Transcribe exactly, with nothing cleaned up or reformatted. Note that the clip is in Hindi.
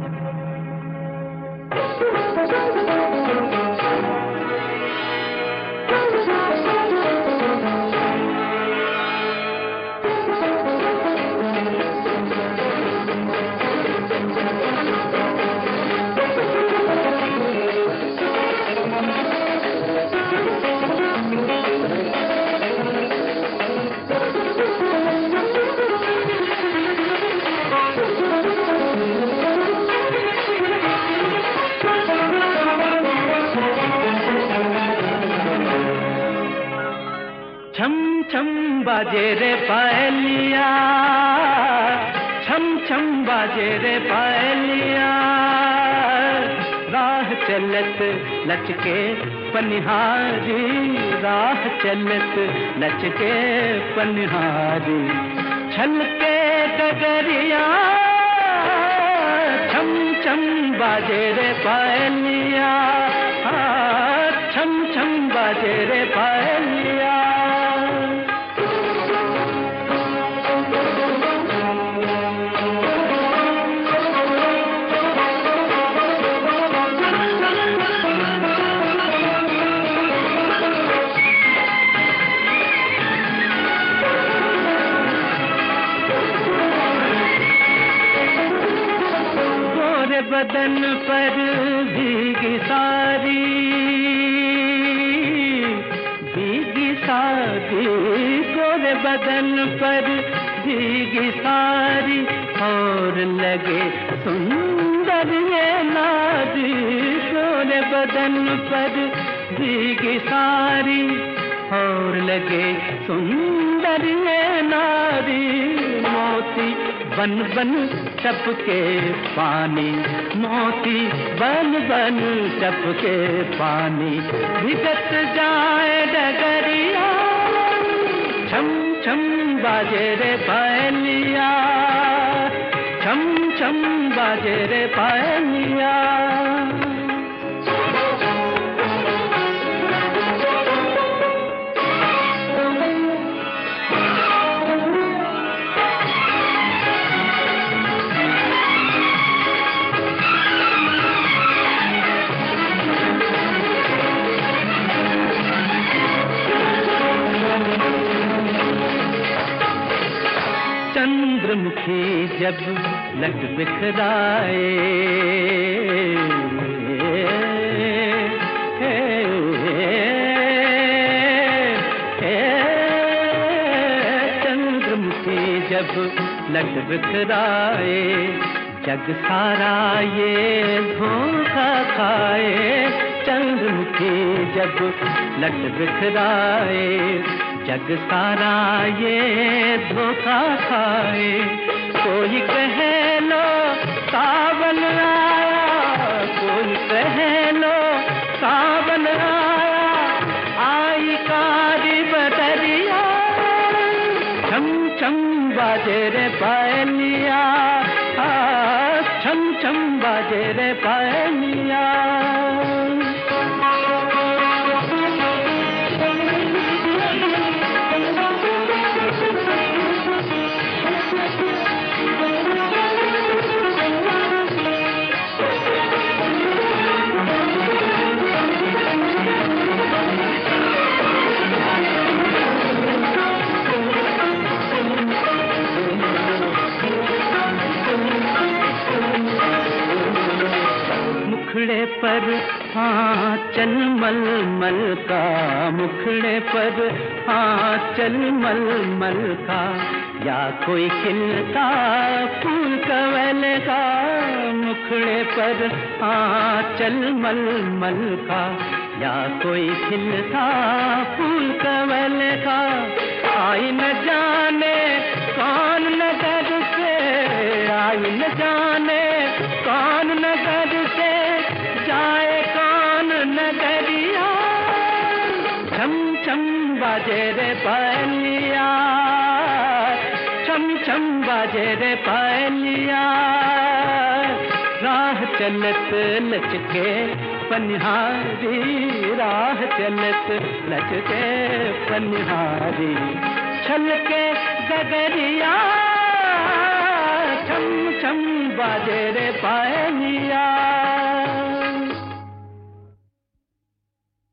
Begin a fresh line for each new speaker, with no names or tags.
छम छम बाजे रे पायलिया, छम छम बाजे रे पायलिया, राह चलत लचके पनिहारी, राह चलत लचके पनिहारी, छलके डगरिया, छम छम बाजे रे पायलिया, छम छम बाजे रे पायलिया। बदन पर भीगी सारी, भीगी सारी, गोरे बदन पर भीगी सारी, और लगे सुंदर ये नारी, गोरे बदन पर भीगी सारी, और लगे सुंदर ये नारी, मोती बन बन टपके पानी, मोती बन बन टपके पानी, भिगत जाए डगरिया, छम छम बाजे रे पायलिया, छम छम बाजे रे पायलिया। चंद्रमुखी जब लट बिखराए, चंद्रमुखी जब लट बिखराए, जग सारा ये धोखा खाए, चंद्रमुखी जब लट बिखराए, जग सारा ये धोखा खाए, कोई कहे लो सावन आया, कोई कहे लो सावन आया, आई कारी बदरिया, छम छम बाजे रे पायलिया, छम छम बाजे रे पायलिया। मुखड़े पर हाँ चल मल मल का, मुखड़े पर हाँ चल मल मल का, या कोई खिलता फूल कवल का, मुखड़े पर हाँ चल मल मल का, या कोई खिलता फूल कवल का, आई न जाने कौन नगर से, आई न जाने कौन नगर से, जाए कौन नगरिया, छम छम बाजे रे पायलिया, छम छम बाजे रे पायलिया, राह चलत लचके पनिहारी, राह चलत लचके पनिहारी, छलके गगरिया, छम छम छम बाजे रे पायलिया।